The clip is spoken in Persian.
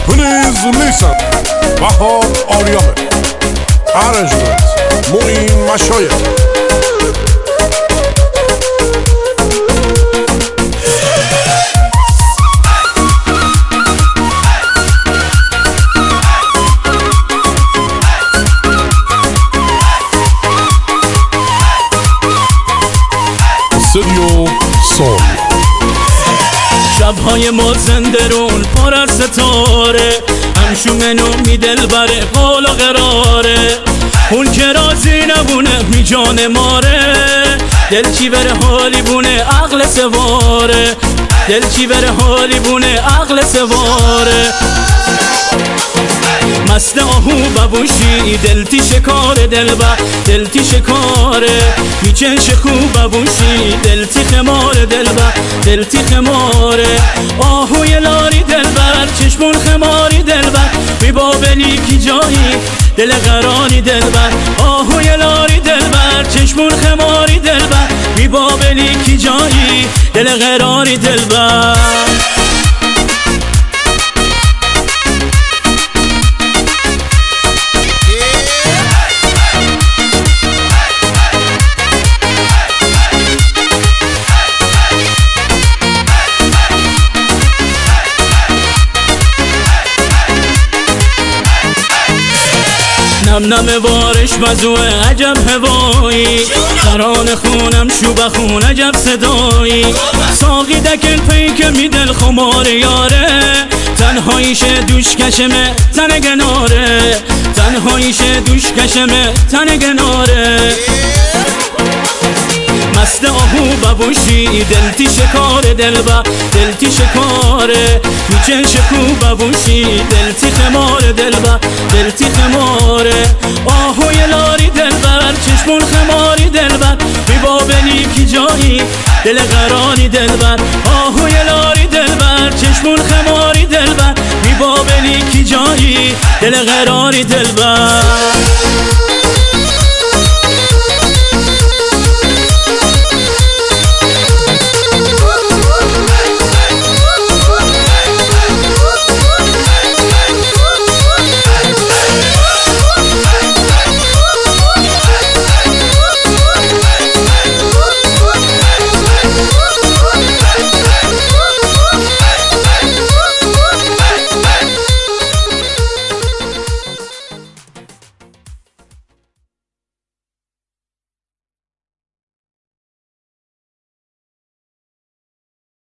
Please listen. Bahar Aryamov. Arrangement Muin Mashoyev. استودیو سول. شبهای ما زندرون پر از ستاره، همشومنو می دل بره قول و قراره. اون که راضی نبونه می جان ماره، دل چی بره حالی بونه عقل سواره، دل چی بره حالی بونه عقل سواره. مست آهو ببوشی دلتی شکار دلبر، دلتی شکاره میچنش خوب ببوشی دلتی خمار دلبر، دلتی خماره. آهوی لاری دلبر چشمون خماری دلبر، بی بابلی کی جایی دل قراری دلبر. آهوی لاری دلبر چشمون خماری دلبر، بی بابلی کی جایی دل قراری دلبر. نم نم بارش مزوه عجب هوایی، ترانه خونم شوبه خون عجب صدایی. ساقی دکن پیک می دل خمار یاره، تنهاییش دوش کشمه تن گناره، تنهاییش دوش کشمه تن گناره. مست آهو ببوشی دلتی شکار دلبر، دلتی شکاره میچنش خوب ببوشی دلتی خمار دلبر، دلتی خماره. آهوی لاری دلبر چشمون خماری دلبر، بی بابلی کی جایی دل قراری دلبر. آهوی لاری دلبر چشمون خماری دلبر، بی بابلی کی جایی دل قراری دلبر.